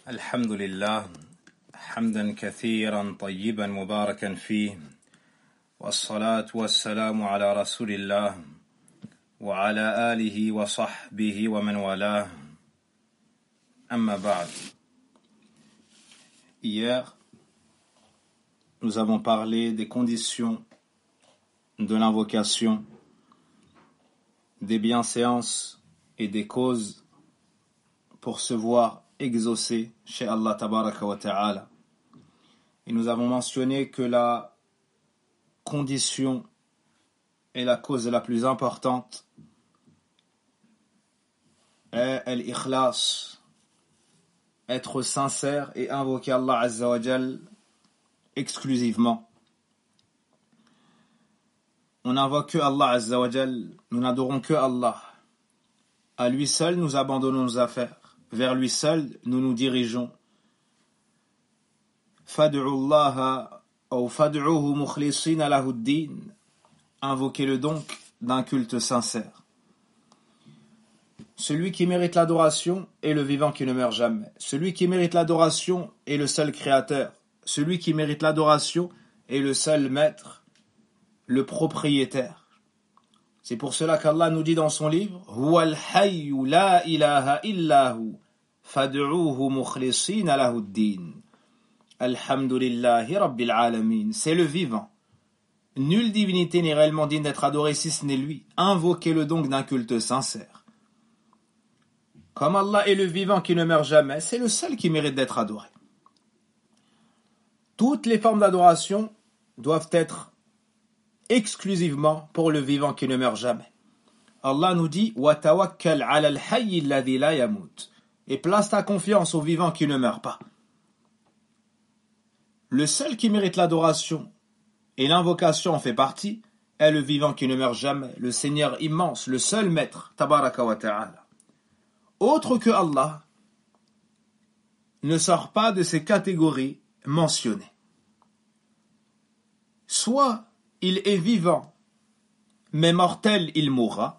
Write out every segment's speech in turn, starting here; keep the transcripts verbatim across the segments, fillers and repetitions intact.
الحمد لله حمدا كثيرا طيبا مباركا فيه والصلاة والسلام على رسول الله وعلى آله وصحبه ومن والاه أما بعد. Hier, nous avons parlé des conditions de l'invocation, des bienséances et des causes pour se voir exaucé chez Allah tabaraka wa ta'ala. Et nous avons mentionné que la condition et la cause la plus importante est l'ikhlas, être sincère et invoquer Allah azza wa jal exclusivement. On n'invoque que Allah azza wa jal, nous n'adorons que Allah. À lui seul nous abandonnons nos affaires. Vers lui seul, nous nous dirigeons. Fad'ullaha ou fad'uhu mukhlisina lahuddin. Invoquez-le donc d'un culte sincère. Celui qui mérite l'adoration est le vivant qui ne meurt jamais. Celui qui mérite l'adoration est le seul créateur. Celui qui mérite l'adoration est le seul maître, le propriétaire. C'est pour cela qu'Allah nous dit dans son livre Huwal hayyu la ilaha illahu fad'uhu mukhlisina lahuddin. Alhamdulillahi rabbil alamin. C'est le vivant. Nulle divinité n'est réellement digne d'être adorée si ce n'est lui. Invoquez-le donc d'un culte sincère. Comme Allah est le vivant qui ne meurt jamais, c'est le seul qui mérite d'être adoré. Toutes les formes d'adoration doivent être exclusivement pour le vivant qui ne meurt jamais. Allah nous dit wa tawakkal 'ala al-hayy alladhi la yamut, et place ta confiance au vivant qui ne meurt pas. Le seul qui mérite l'adoration et l'invocation en fait partie est le vivant qui ne meurt jamais, le Seigneur immense, le seul maître tabaraka wa ta'ala. Autre que Allah ne sort pas de ces catégories mentionnées. Soit il est vivant, mais mortel, il mourra.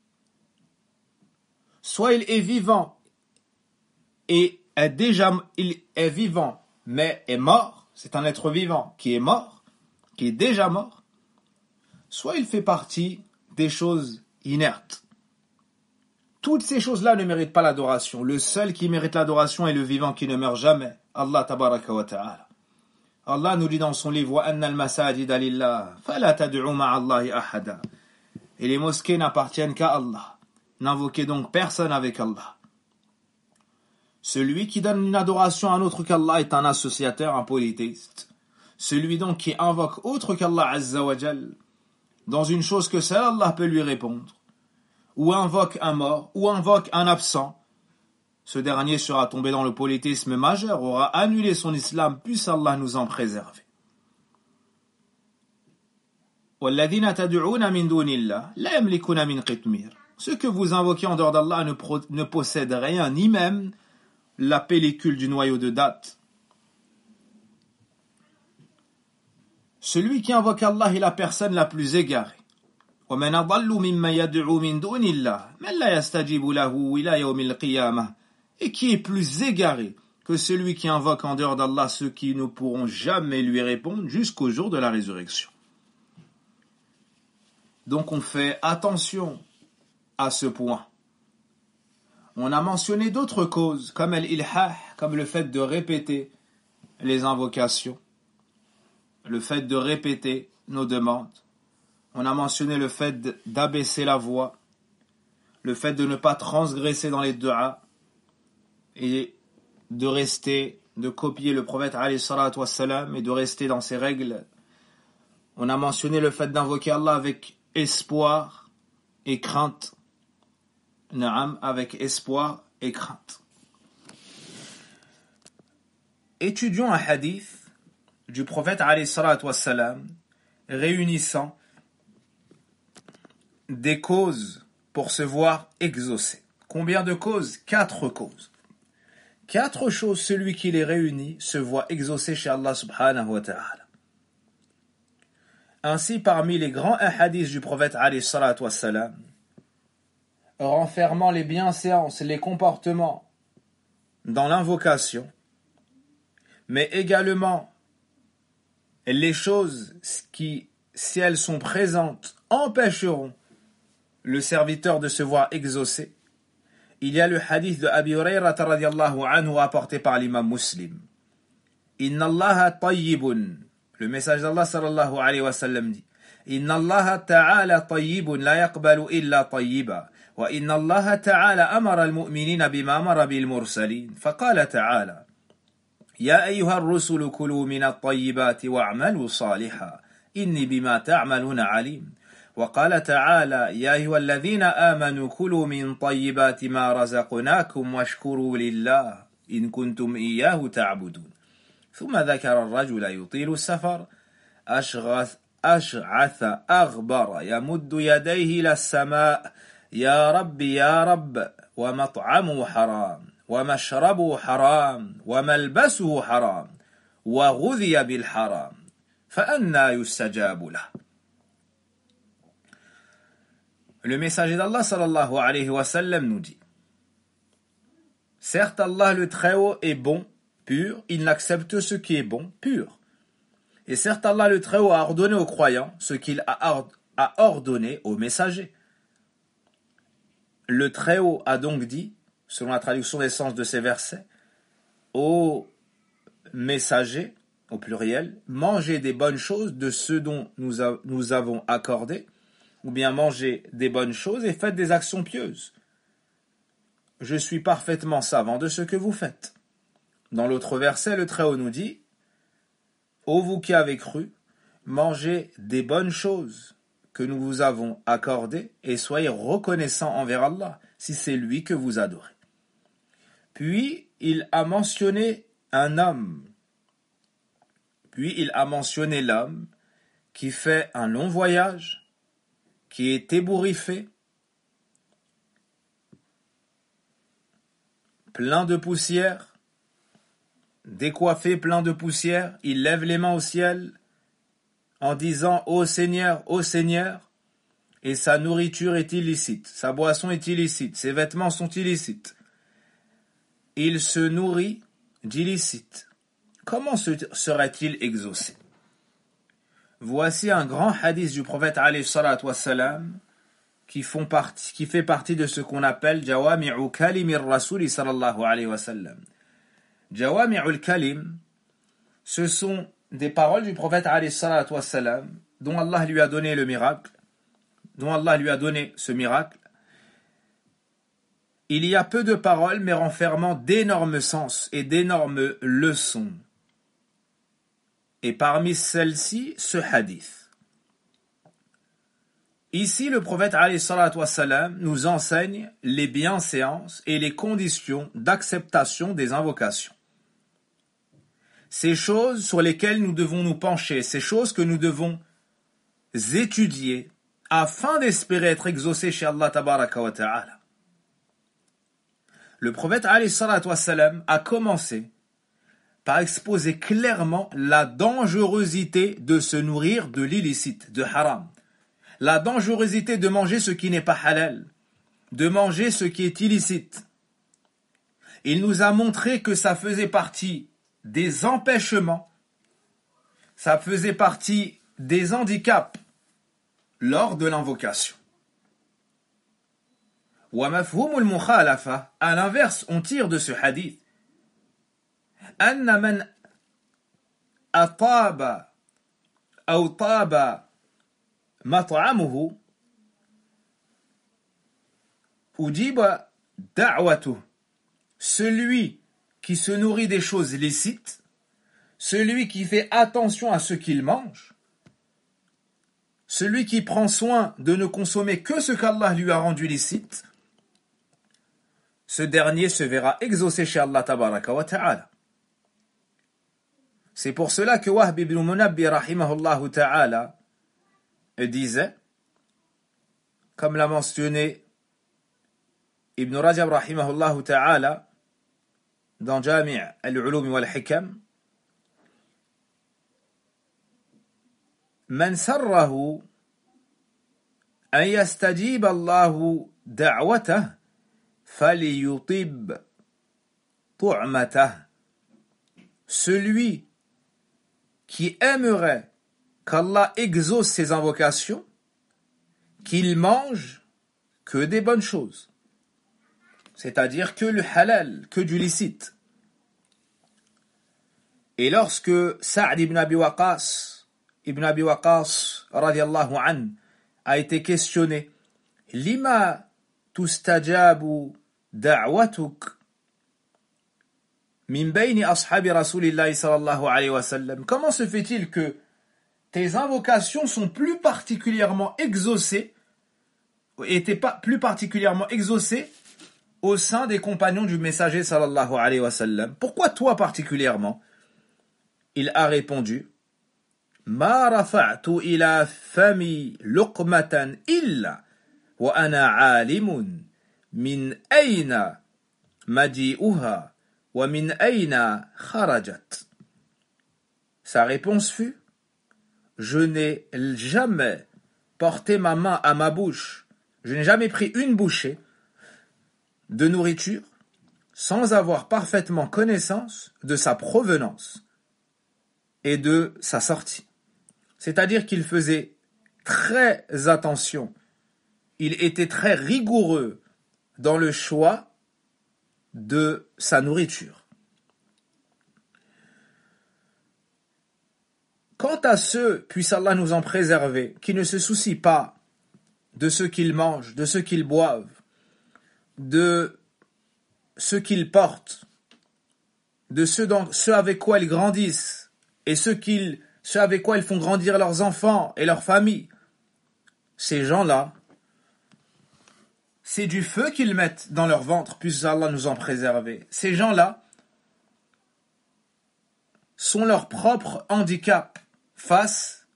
Soit il est vivant et est déjà, il est vivant, mais est mort. C'est un être vivant qui est mort, qui est déjà mort. Soit il fait partie des choses inertes. Toutes ces choses-là ne méritent pas l'adoration. Le seul qui mérite l'adoration est le vivant qui ne meurt jamais. Allah tabaraka wa ta'ala. Allah nous dit dans son livre وَأَنَّ الْمَسَاجِدَ لِلَّهِ فَلَا تَدْعُوا مَعَ اللَّهِ أَحَدًا. Et les mosquées n'appartiennent qu'à Allah. N'invoquez donc personne avec Allah. Celui qui donne une adoration à un autre qu'Allah est un associateur, un polythéiste. Celui donc qui invoque autre qu'Allah Azza wa Jal dans une chose que seul Allah peut lui répondre, ou invoque un mort, ou invoque un absent, ce dernier sera tombé dans le polythéisme majeur, aura annulé son islam, puisse Allah nous en préserver. Ceux que vous invoquez en dehors d'Allah ne, pro- ne possèdent rien, ni même la pellicule du noyau de date. Celui qui invoque Allah est la personne la plus égarée. وَمَنْ أَضَلُّ مِمَّنْ يَدْعُو مِنْ دُونِ اللَّهِ مَنْ لَا يَسْتَجِيبُ لَهُ إِلَى يَوْمِ الْقِيَامَةِ. Et qui est plus égaré que celui qui invoque en dehors d'Allah ceux qui ne pourront jamais lui répondre jusqu'au jour de la résurrection. Donc on fait attention à ce point. On a mentionné d'autres causes, comme l'ilhah, comme le fait de répéter les invocations, le fait de répéter nos demandes. On a mentionné le fait d'abaisser la voix, le fait de ne pas transgresser dans les du'a, et de rester, de copier le prophète alayhi salatu wassalam et de rester dans ses règles. On a mentionné le fait d'invoquer Allah avec espoir et crainte. Naam, avec espoir et crainte. Étudions un hadith du prophète alayhi salatu wassalam réunissant des causes pour se voir exaucé. Combien de causes? Quatre causes. Quatre choses, celui qui les réunit se voit exaucé chez Allah subhanahu wa ta'ala. Ainsi, parmi les grands hadiths du prophète alayhi salatu wassalam, renfermant les bienséances, les comportements dans l'invocation, mais également les choses qui, si elles sont présentes, empêcheront le serviteur de se voir exaucer. Il y a le hadith de Abi Hurayrata radiyallahu anhu apporté par l'imam Muslim. Inna Allah tayyibun. Le message d'Allah sallallahu alayhi wa sallam dit: Inna Allah ta'ala tayyibun la yaqbalu illa tayyiba. Wa inna Allah ta'ala amara al-mu'minina bima amara bil mursalin. Faqala ta'ala: Ya ayyuha ar-rusulu kulu min at-tayyibati wa'malu salihan. Inni bima ta'maluna alim. وقال تعالى يا أيها الذين آمنوا كلوا من طيبات ما رزقناكم واشكروا لله إن كنتم إياه تعبدون ثم ذكر الرجل يطيل السفر أشغث أشعث أغبر يمد يديه إلى السماء يا رب يا رب ومطعمه حرام ومشربه حرام وملبسه حرام وغذي بالحرام فأنى يستجاب له. Le messager d'Allah sallallahu alayhi wa sallam nous dit: certes, Allah le Très-Haut est bon, pur, il n'accepte ce qui est bon, pur. Et certes, Allah le Très-Haut a ordonné aux croyants ce qu'il a, a ordonné aux messagers. Le Très-Haut a donc dit, selon la traduction des sens de ces versets, aux messagers, au pluriel, mangez des bonnes choses de ce dont nous, a, nous avons accordé, ou bien mangez des bonnes choses et faites des actions pieuses. Je suis parfaitement savant de ce que vous faites. Dans l'autre verset, le Très-Haut nous dit: ô vous qui avez cru, mangez des bonnes choses que nous vous avons accordées et soyez reconnaissants envers Allah, si c'est lui que vous adorez. Puis, il a mentionné un homme. Puis, il a mentionné l'homme qui fait un long voyage, qui est ébouriffé, plein de poussière, décoiffé, plein de poussière, il lève les mains au ciel en disant « Ô Seigneur, ô Seigneur », et sa nourriture est illicite, sa boisson est illicite, ses vêtements sont illicites. Il se nourrit d'illicite. Comment serait-il exaucé? Voici un grand hadith du prophète alayhi salatu wassalam qui, font partie, qui fait partie de ce qu'on appelle Jawami'u Kalimir Rasuli sallallahu alayhi wa sallam. Jawami'ul Kalim, ce sont des paroles du prophète alayhi salatu wassalam dont Allah lui a donné le miracle, dont Allah lui a donné ce miracle. Il y a peu de paroles mais renfermant d'énormes sens et d'énormes leçons. Et parmi celles-ci, ce hadith. Ici, le prophète alayhi salatu wassalam nous enseigne les bienséances et les conditions d'acceptation des invocations. Ces choses sur lesquelles nous devons nous pencher, ces choses que nous devons étudier afin d'espérer être exaucés chez Allah tabaraka wa ta'ala. Le prophète alayhi salatu wassalam a commencé par exposer clairement la dangerosité de se nourrir de l'illicite, de haram. La dangerosité de manger ce qui n'est pas halal, de manger ce qui est illicite. Il nous a montré que ça faisait partie des empêchements, ça faisait partie des handicaps lors de l'invocation. Wa mafhumul mukhalafa, à l'inverse, on tire de ce hadith أن من أطاب أو طاب مطعمه أجيب دعوته. Celui qui se nourrit des choses licites, celui qui fait attention à ce qu'il mange, celui qui prend soin de ne consommer que ce qu'Allah lui a rendu licite, ce dernier se verra exaucé chez Allah tabaraka wa ta'ala. C'est pour cela que Wahb ibn Munabbi rahimahullah ta'ala disait, comme l'a mentionné Ibn Rajab rahimahullah ta'ala dans Jami' al-Ulum wal-Hikam, من سره أن يستجيب الله دعوته فليطب طعمته celui qui aimerait qu'Allah exauce ses invocations, qu'il mange que des bonnes choses, c'est-à-dire que le halal, que du licite. Et lorsque Sa'd ibn Abi Waqqas, ibn Abi Waqqas, radiyallahu an, a été questionné, Lima tustajabu da'watuk min bayni ashabi rasulillahi sallallahu alayhi wa sallam. Comment se fait-il que tes invocations sont plus particulièrement exaucées, étaient pas plus particulièrement exaucées au sein des compagnons du messager sallallahu alayhi wa sallam? Pourquoi toi particulièrement? Il a répondu, Ma rafa'tu ila fami luqmatan illa wa ana alimun min ayna maji'uha wa min ayna kharajat. Sa réponse fut, je n'ai jamais porté ma main à ma bouche, je n'ai jamais pris une bouchée de nourriture sans avoir parfaitement connaissance de sa provenance et de sa sortie. C'est-à-dire qu'il faisait très attention, il était très rigoureux dans le choix de sa nourriture. Quant à ceux, puisse Allah nous en préserver, qui ne se soucient pas de ce qu'ils mangent, de ce qu'ils boivent, de ce qu'ils portent, de ce, dans, ce avec quoi ils grandissent, et ce, qu'ils, ce avec quoi ils font grandir leurs enfants et leurs familles, ces gens-là, c'est du feu qu'ils mettent dans leur ventre, puisse Allah nous en préserver. Ces gens-là sont leur propre handicap face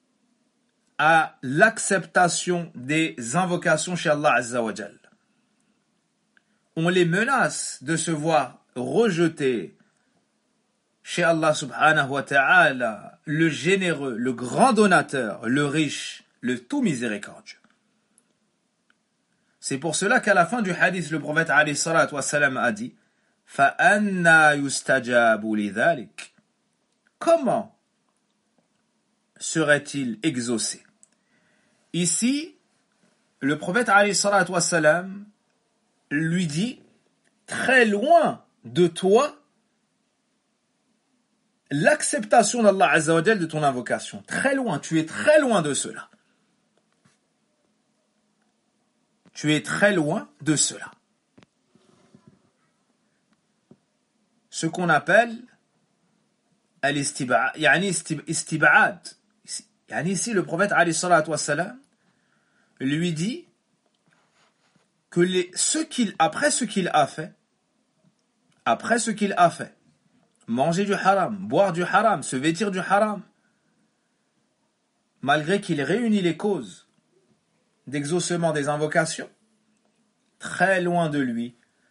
à l'acceptation des invocations chez Allah Azza wa Jal. On les menace de se voir rejeter chez Allah subhanahu wa ta'ala, le généreux, le grand donateur, le riche, le tout miséricordieux. C'est pour cela qu'à la fin du hadith, le prophète alayhi salatu wa salam a dit فَأَنَّا يُسْتَجَابُ لِذَلِكَ. Comment serait-il exaucé? Ici, le prophète alayhi salatu wa salam lui dit, très loin de toi, l'acceptation d'Allah Azza wa Jal de ton invocation. Très loin, tu es très loin de cela. Tu es très loin de cela. Ce qu'on appelle al-istib'ad, yani istib'ad. Yani ici, le prophète alayhi salatu wa salam lui dit que les, ce qu'il, après ce qu'il a fait, après ce qu'il a fait, manger du haram, boire du haram, se vêtir du haram, malgré qu'il réunit les causes d'exaucement des invocations, très loin de lui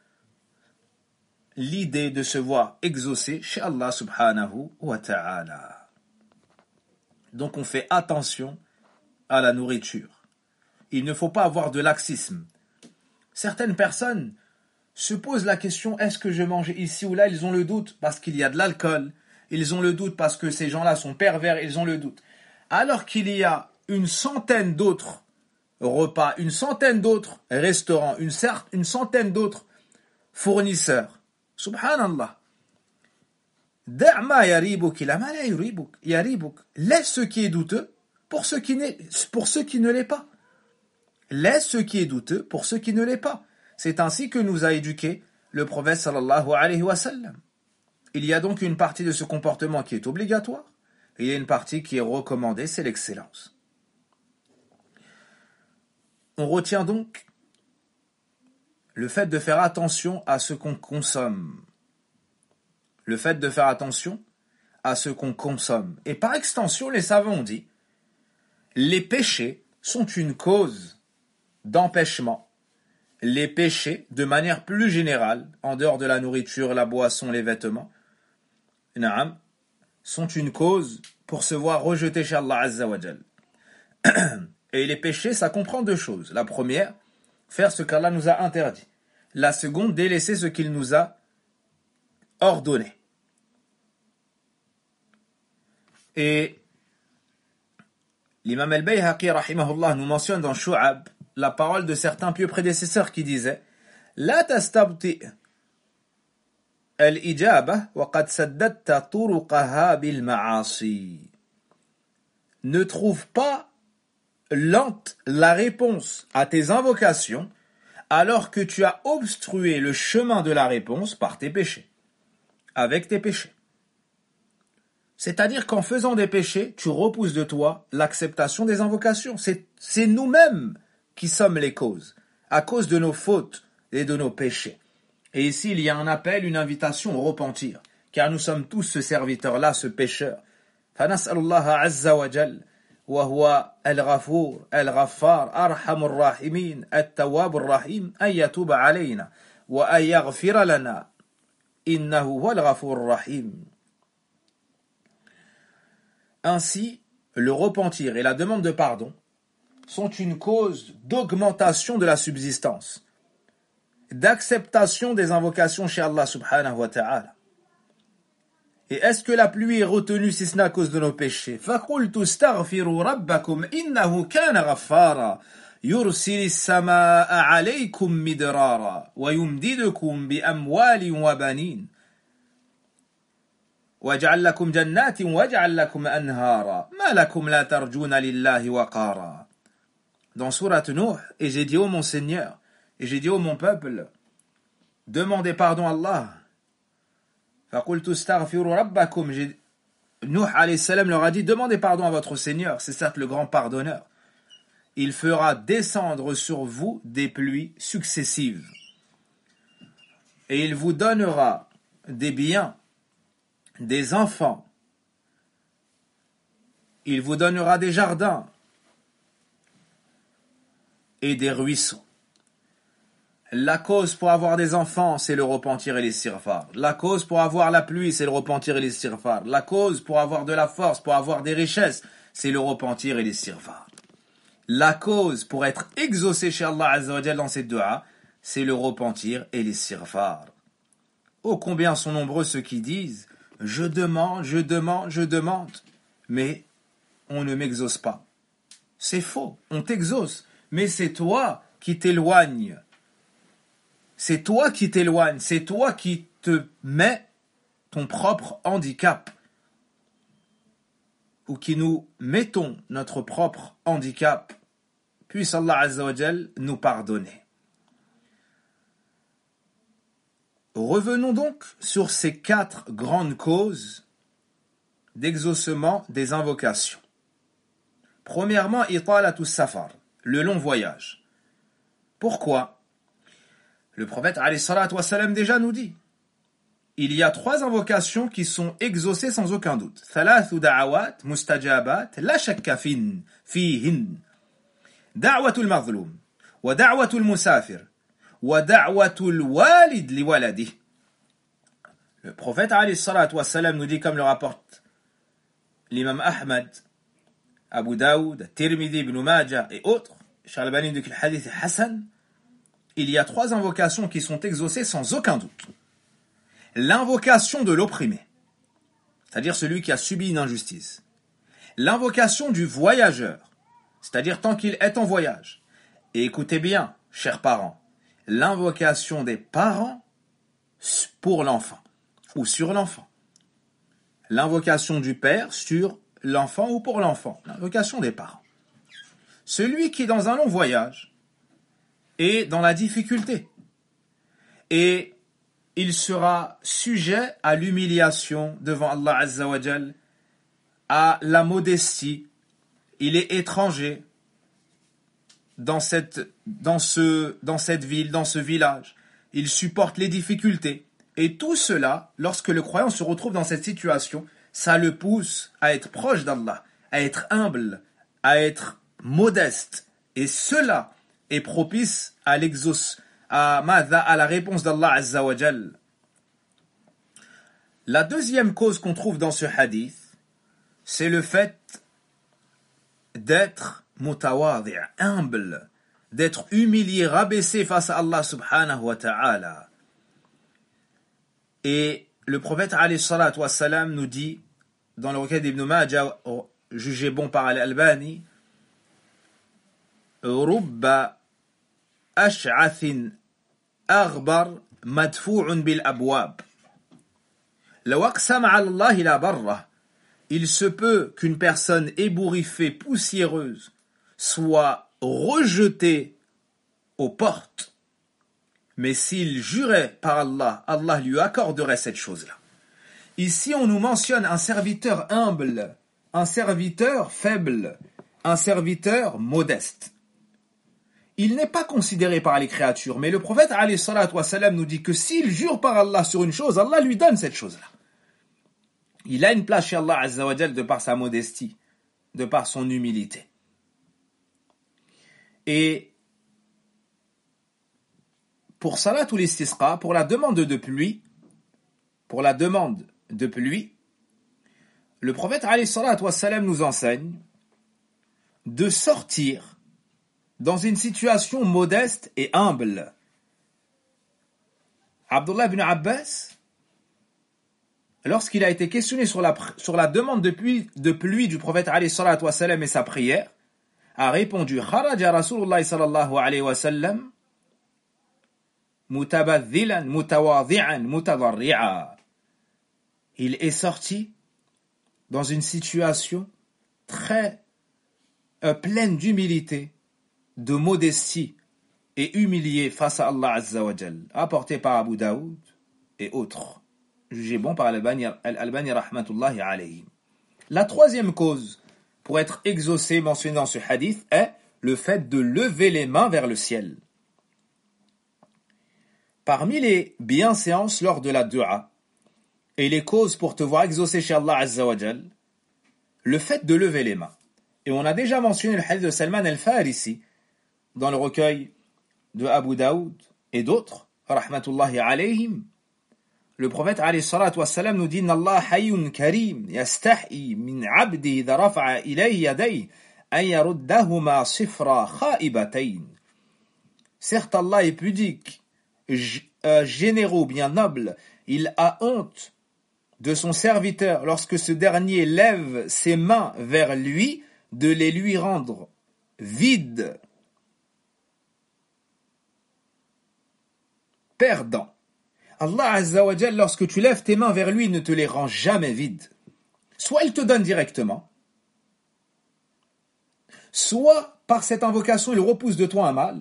l'idée de se voir exaucé chez Allah subhanahu wa ta'ala. Donc on fait attention à la nourriture. Il ne faut pas avoir de laxisme. Certaines personnes se posent la question, est-ce que je mange ici ou là? Ils ont le doute parce qu'il y a de l'alcool, ils ont le doute parce que ces gens-là sont pervers, ils ont le doute. Alors qu'il y a une centaine d'autres repas, une centaine d'autres restaurants, une, une centaine d'autres fournisseurs. Subhanallah. Da'ma yaribuk ila ma la yaribuk. Laisse ce qui est douteux pour ce qui, n'est, pour ce qui ne l'est pas. Laisse ce qui est douteux pour ce qui ne l'est pas. C'est ainsi que nous a éduqué le prophète sallallahu alayhi wa sallam. Il y a donc une partie de ce comportement qui est obligatoire, et il y a une partie qui est recommandée, c'est l'excellence. On retient donc le fait de faire attention à ce qu'on consomme. Le fait de faire attention à ce qu'on consomme. Et par extension, les savants ont dit, les péchés sont une cause d'empêchement. Les péchés, de manière plus générale, en dehors de la nourriture, la boisson, les vêtements, na'am, sont une cause pour se voir rejeter chez Allah Azza wa Jal. Et les péchés, ça comprend deux choses. La première, faire ce qu'Allah nous a interdit. La seconde, délaisser ce qu'il nous a ordonné. Et l'imam al-Bayhaqi, rahimahullah, nous mentionne dans Shu'ab la parole de certains pieux prédécesseurs qui disaient « La tastabti al-ijaba wa qad saddatta turuqaha bil ma'asi » Ne trouve pas lente la réponse à tes invocations alors que tu as obstrué le chemin de la réponse par tes péchés, avec tes péchés. C'est-à-dire qu'en faisant des péchés, tu repousses de toi l'acceptation des invocations. C'est, c'est nous-mêmes qui sommes les causes, à cause de nos fautes et de nos péchés. Et ici, il y a un appel, une invitation au repentir, car nous sommes tous ce serviteur-là, ce pécheur. فنسأل الله عز وجل وهو الغفور الغفار أرحم الراحمين التواب الرحيم أن يتوب علينا وأن يغفر لنا إنه هو الغفور الرحيم. Ainsi, le repentir et la demande de pardon sont une cause d'augmentation de la subsistance, d'acceptation des invocations chez Allah subhanahu wa ta'ala. Et est-ce que la pluie est retenue si ce n'est à cause de nos péchés? فَقُلْتُ اسْتَغْفِرُوا رَبَّكُمْ إِنَّهُ كَانَ غَفَّارًا يُرْسِلِ السَّمَاءَ عَلَيْكُمْ مِدْرَارًا وَيُمْدِدُكُمْ بِأَمْوَالٍ وَبَنِينَ وَاجْعَلْ لَكُمْ جَنَّاتٍ وَاجْعَلْ لَكُمْ أَنْهَارًا مَا لَكُمْ لَا تَرْجُونَ لِلَّهِ وَقَارًا. Dans sourate Nuh, et j'ai dit ô mon Seigneur, et j'ai dit ô mon peuple, demandez pardon à Allah. فَقُلْتُ اسْتَغْفِرُوا رَبَّكُمْ. Nuh alayhi salam leur a dit, demandez pardon à votre Seigneur, c'est certes le grand pardonneur. Il fera descendre sur vous des pluies successives. Et il vous donnera des biens, des enfants. Il vous donnera des jardins et des ruisseaux. La cause pour avoir des enfants, c'est le repentir et l'istighfar. La cause pour avoir la pluie, c'est le repentir et l'istighfar. La cause pour avoir de la force, pour avoir des richesses, c'est le repentir et l'istighfar. La cause pour être exaucé chez Allah Azza wa Jalla dans cette dua, c'est le repentir et l'istighfar. Oh, combien sont nombreux ceux qui disent « Je demande, je demande, je demande », mais on ne m'exauce pas. C'est faux, on t'exauce, mais c'est toi qui t'éloignes. C'est toi qui t'éloignes, c'est toi qui te mets ton propre handicap, ou qui nous mettons notre propre handicap. Puisse Allah Azza wa Jal nous pardonner. Revenons donc sur ces quatre grandes causes d'exaucement des invocations. Premièrement, italatu safar, le long voyage. Pourquoi? Le prophète alayhi salatu wa salam déjà nous dit, il y a trois invocations qui sont exaucées sans aucun doute. Thalathu da'awat mustajabat la shakka fin fihin. Da'watul mazlum wa da'watul musafir wa da'watul walid li waladi. Le prophète alayhi salatu wa salam nous dit, comme le rapporte l'imam Ahmad, Abu Daoud, Tirmidhi, Ibn Majah et autres, Cheikh Al-Albani dit que le hadith est Hassan. Il y a trois invocations qui sont exaucées sans aucun doute. L'invocation de l'opprimé, c'est-à-dire celui qui a subi une injustice. L'invocation du voyageur, c'est-à-dire tant qu'il est en voyage. Et écoutez bien, chers parents, l'invocation des parents pour l'enfant, ou sur l'enfant. L'invocation du père sur l'enfant ou pour l'enfant. L'invocation des parents. Celui qui est dans un long voyage, et dans la difficulté. Et il sera sujet à l'humiliation devant Allah Azza wa Jal, à la modestie. Il est étranger dans cette, dans ce, dans cette ville, dans ce village. Il supporte les difficultés. Et tout cela, lorsque le croyant se retrouve dans cette situation, ça le pousse à être proche d'Allah, à être humble, à être modeste. Et cela est propice à l'exauce, à, à la réponse d'Allah Azza wa Jal. La deuxième cause qu'on trouve dans ce hadith, c'est le fait d'être mutawadi', humble, d'être humilié, rabaissé face à Allah subhanahu wa ta'ala. Et le prophète alayhi salatu wa salam nous dit, dans le recueil d'Ibn Majah, jugé bon par Al-Albani, Rubba ash'athin aghbar madfou'un bil abwab. Law aqsama 'ala Allah la barra. Il se peut qu'une personne ébouriffée, poussiéreuse, soit rejetée aux portes. Mais s'il jurait par Allah, Allah lui accorderait cette chose-là. Ici, on nous mentionne un serviteur humble, un serviteur faible, un serviteur modeste. Il n'est pas considéré par les créatures, mais le prophète alayhi salatu wa salam nous dit que s'il jure par Allah sur une chose, Allah lui donne cette chose-là. Il a une place chez Allah azza wa jal de par sa modestie, de par son humilité. Et pour salatul istisqa, pour la demande de pluie, pour la demande de pluie, le prophète alayhi salatu wa salam nous enseigne de sortir dans une situation modeste et humble. Abdullah ibn Abbas, lorsqu'il a été questionné sur la, sur la demande de pluie, de pluie du prophète alayhi salatu wa salam et sa prière, a répondu Kharaja Rasulullah sallallahu alayhi wa sallam mutabadhilan mutawadhi'an mutadarri'a. Il est sorti dans une situation très euh, pleine d'humilité, de modestie et humilié face à Allah azza wa jal, apporté par Abu Daoud et autres, jugé bon par Al-Albani rahmatullahi alayhi. La troisième cause pour être exaucé mentionnée dans ce hadith est le fait de lever les mains vers le ciel. Parmi les bienséances lors de la dua et les causes pour te voir exaucé chez Allah azza wa jal, le fait de lever les mains. Et on a déjà mentionné le hadith de Salman al-Farisi dans le recueil de Abu Daoud et d'autres, rahmatullahi alayhim. Le prophète alayhi salatu wa salam nous dit Inna Allah hayyun karim yastahi min abdi idha rafa'a ilayhi yadayhi an yaruddahuma sifra khaibatayn. Certes, Allah est pudique, généreux, bien noble. Il a honte de son serviteur lorsque ce dernier lève ses mains vers lui, de les lui rendre vides, perdant. Allah azza wa jal, lorsque tu lèves tes mains vers lui, il ne te les rend jamais vides. Soit il te donne directement, soit par cette invocation il repousse de toi un mal,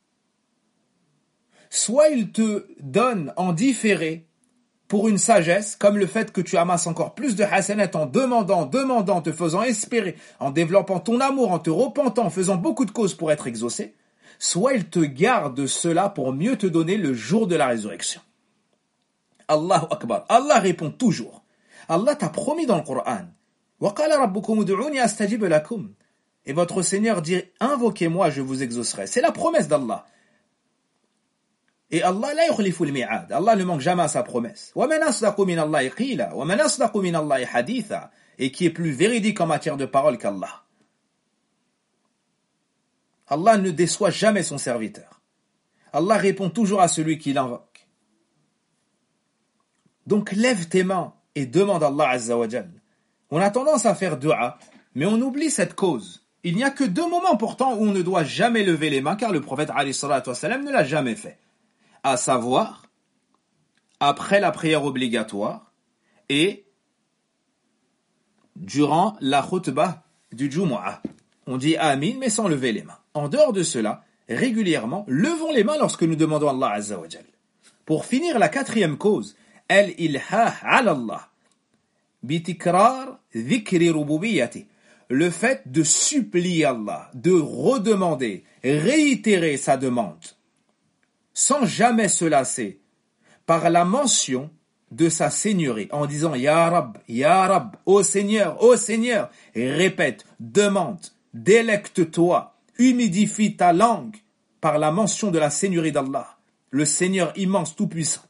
soit il te donne en différé pour une sagesse, comme le fait que tu amasses encore plus de hasanat en demandant, demandant, te faisant espérer, en développant ton amour, en te repentant, en faisant beaucoup de causes pour être exaucé, soit il te garde cela pour mieux te donner le jour de la résurrection. Allahu Akbar. Allah répond toujours. Allah t'a promis dans le Coran. وَقَالَ رَبُّكُمُ ادْعُونِي أَسْتَجِبْ لَكُمْ. Et votre Seigneur dit, invoquez-moi, je vous exaucerai. C'est la promesse d'Allah. Et Allah la yukhlifu al-mi'ad. Allah ne manque jamais à sa promesse. وَمَنْ أَصْدَقُ مِنَ اللَّهِ قِيلًا وَمَنْ أَصْدَقُ مِنَ اللَّهِ حَدِيثًا. Et qui est plus véridique en matière de parole qu'Allah. Allah ne déçoit jamais son serviteur. Allah répond toujours à celui qui l'invoque. Donc lève tes mains et demande à Allah azza wa jal. On a tendance à faire dua, mais on oublie cette cause. Il n'y a que deux moments pourtant où on ne doit jamais lever les mains, car le prophète alayhi salatu wa salam ne l'a jamais fait. À savoir, après la prière obligatoire et durant la khutbah du Jumu'ah. On dit Amin, mais sans lever les mains. En dehors de cela, régulièrement, levons les mains lorsque nous demandons à Allah azza wa jal. Pour finir, la quatrième cause, al-ilhah ala Allah, bitikrar dhikri rububiyyati, le fait de supplier Allah, de redemander, réitérer sa demande, sans jamais se lasser, par la mention de sa seigneurie, en disant Ya Rab, Ya Rab, ô Seigneur, ô Seigneur, et répète, demande, délecte-toi, humidifie ta langue par la mention de la seigneurie d'Allah, le Seigneur immense, tout-puissant.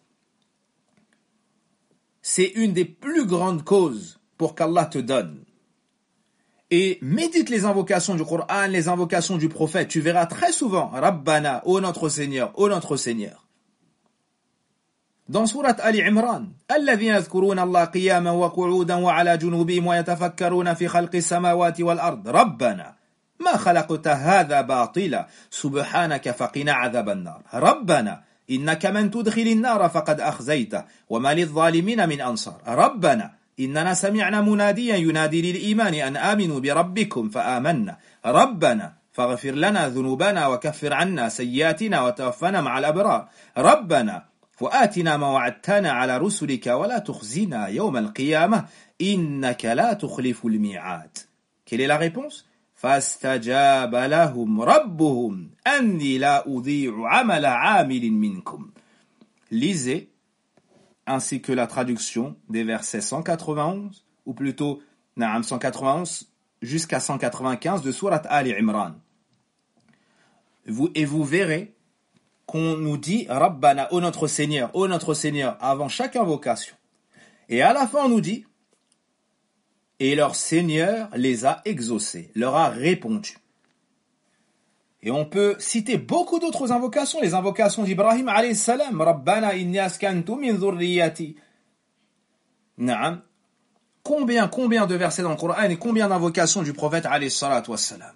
C'est une des plus grandes causes pour qu'Allah te donne. Et médite les invocations du Coran, les invocations du prophète. Tu verras très souvent Rabbana, ô notre Seigneur, ô notre Seigneur. Dans sourate Ali Imran, الذين يذكرون الله قياما وقعودا وعلى جنوبهم ويتفكرون في خلق السماوات والأرض ربنا ما خلقت هذا باطلا سبحانك فقنا عذاب النار ربنا إنك من تدخل النار فقد أخزيته وما للظالمين من أنصار ربنا إننا سمعنا مناديا ينادي للإيمان أن آمنوا بربكم فآمنا ربنا فاغفر لنا ذنوبنا وكفر عنا سيئاتنا وتوفنا مع الأبرار ربنا وآتنا ما وعدتنا على رسلك ولا تخزنا يوم القيامة إنك لا تخلف الميعاد. Quelle est la réponse? فاستجاب لهم ربهم أني لا أضيع عمل عامل منكم. Lisez ainsi que la traduction des versets cent quatre-vingt-onze ou plutôt naam cent quatre-vingt-onze jusqu'à cent quatre-vingt-quinze de sourate Ali Imran. Vous, et vous verrez qu'on nous dit Rabbana, ô notre Seigneur, ô notre Seigneur, avant chaque invocation. Et à la fin, on nous dit et leur Seigneur les a exaucés, leur a répondu. Et on peut citer beaucoup d'autres invocations, les invocations d'Ibrahim alayhi salam, Rabbana inni askantu min dhurriyyati. Naam. Combien, combien de versets dans le Coran et combien d'invocations du prophète alayhi salatu wassalam.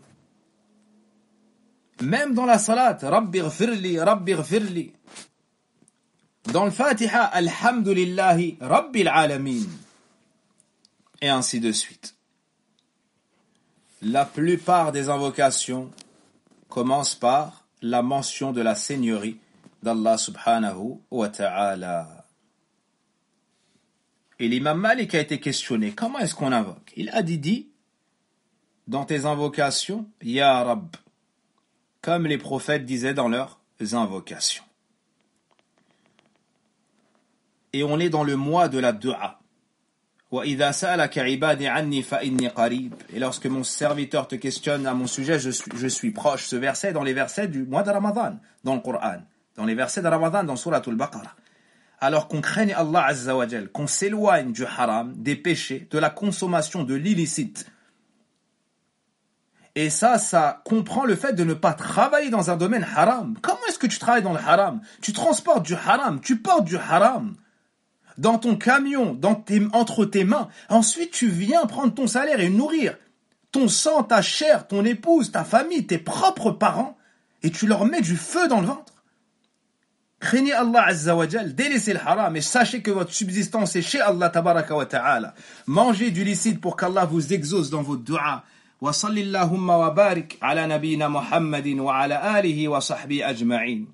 Même dans la salat, Rabbi ghfirli, Rabbi ghfirli. Dans le Fatiha, Alhamdulillahi, Rabbil alamin. Et ainsi de suite. La plupart des invocations commencent par la mention de la seigneurie d'Allah subhanahu wa ta'ala. Et l'imam Malik a été questionné, comment est-ce qu'on invoque? Il a dit, dit, dans tes invocations, Ya Rabb, comme les prophètes disaient dans leurs invocations. Et on est dans le mois de la dua. وَإِذَا سَأَلَكَ عِبَادِي عَنِّي فَإِنِّي قَرِيبٌ. Et lorsque mon serviteur te questionne à mon sujet, je suis, je suis proche. Ce verset est dans les versets du mois de Ramadan, dans le Coran. Dans les versets de Ramadan, dans Surat al-Baqarah. Alors qu'on craigne Allah Azza wa Jal, qu'on s'éloigne du haram, des péchés, de la consommation de l'illicite. Et ça, ça comprend le fait de ne pas travailler dans un domaine haram. Comment est-ce que tu travailles dans le haram? Tu transportes du haram, tu portes du haram dans ton camion, dans tes, entre tes mains. Ensuite, tu viens prendre ton salaire et nourrir ton sang, ta chair, ton épouse, ta famille, tes propres parents, et tu leur mets du feu dans le ventre. Craignez Allah Azza wa Jal, délaissez le haram et sachez que votre subsistance est chez Allah Tabaraka wa Ta'ala. Mangez du licite pour qu'Allah vous exauce dans vos du'a. وصل اللهم وبارك على نبينا محمد وعلى آله وصحبه أجمعين.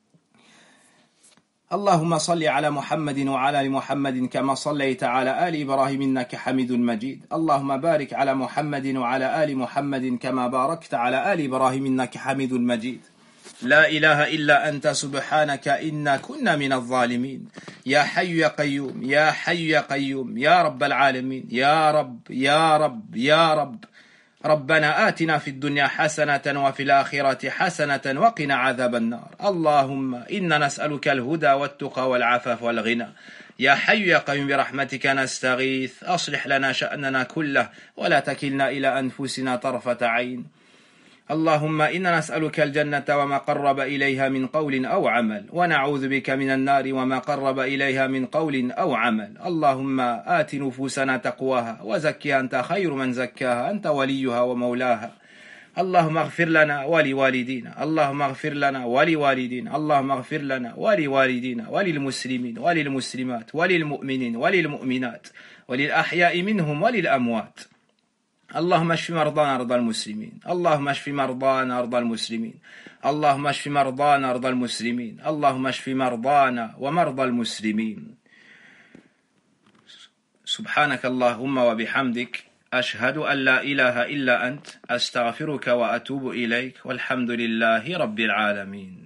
اللهم صل على محمد وعلى آل محمد كما صليت على آل إبراهيم إنك حميد مجيد. اللهم بارك على محمد وعلى آل محمد كما باركت على آل إبراهيم إنك حميد مجيد. لا إله إلا أنت سبحانك إنا كنا من الظالمين. يا حي يا قيوم يا حي يا قيوم يا رب العالمين يا رب يا رب يا رب. ربنا آتنا في الدنيا حسنة وفي الآخرة حسنة وقنا عذاب النار. اللهم إنا نسألك الهدى والتقى والعفاف والغنى. يا حي يا قيوم برحمتك نستغيث أصلح لنا شأننا كله ولا تكلنا إلى أنفسنا طرفة عين. اللهم إنا نسألك الجنة وما قرب إليها من قول أو عمل ونعوذ بك من النار وما قرب إليها من قول أو عمل. اللهم آت نفوسنا تقواها وزكها أنت خير من زكاها أنت وليها ومولاها. اللهم اغفر لنا ولوالدينا اللهم اغفر لنا ولوالدينا اللهم اغفر لنا ولوالدينا وللمسلمين وللمسلمات وللمؤمنين وللمؤمنات وللأحياء منهم وللأموات. اللهم اشف مرضانا مرضى المسلمين اللهم اشف مرضانا مرضى المسلمين اللهم اشف مرضانا مرضى المسلمين اللهم اشف مرضانا ومرضى المسلمين. سبحانك اللهم وبحمدك أشهد أن لا إله إلا أنت أستغفرك وأتوب إليك والحمد لله رب العالمين.